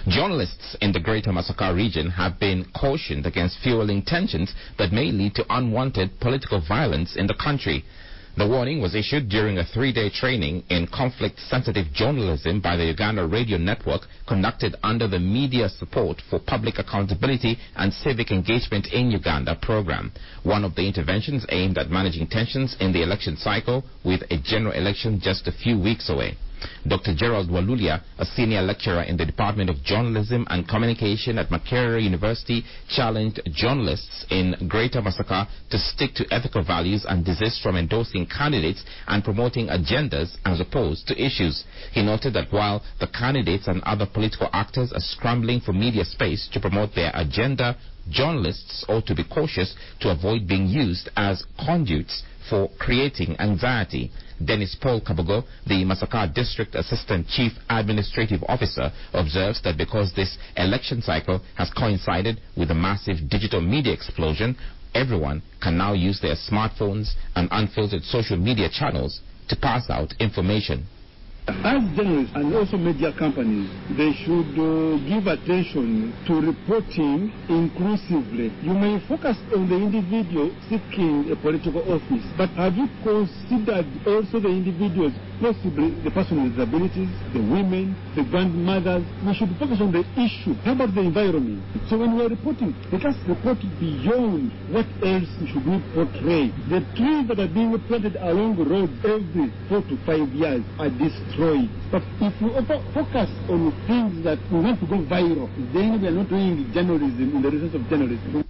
Journalists in the Greater Masaka region have been cautioned against fueling tensions that may lead to unwanted political violence in the country. The warning was issued during a 3-day training in conflict-sensitive journalism by the Uganda Radio Network conducted under the Media Support for Public Accountability and Civic Engagement in Uganda program. One of the interventions aimed at managing tensions in the election cycle with a general election just a few weeks away. Dr. Gerald Walulia, a senior lecturer in the Department of Journalism and Communication at Makerere University, challenged journalists in Greater Masaka to stick to ethical values and desist from endorsing candidates and promoting agendas as opposed to issues. He noted that while the candidates and other political actors are scrambling for media space to promote their agenda, journalists ought to be cautious to avoid being used as conduits for creating anxiety. Dennis Paul Kabogo, the Masaka District Assistant Chief Administrative Officer, observes that because this election cycle has coincided with a massive digital media explosion, everyone can now use their smartphones and unfiltered social media channels to pass out information. As journalists and also media companies, they should give attention to reporting inclusively. You may focus on the individual seeking a political office, but have you considered also the individuals, possibly the person with disabilities, the women, the grandmothers? We should focus on the issue. How about the environment? So when we are reporting, let us report beyond what else should we portray. The trees that are being planted along the road every 4 to 5 years are destroyed. But if we focus on things that we want to go viral, then we are not doing journalism in the sense of journalism. We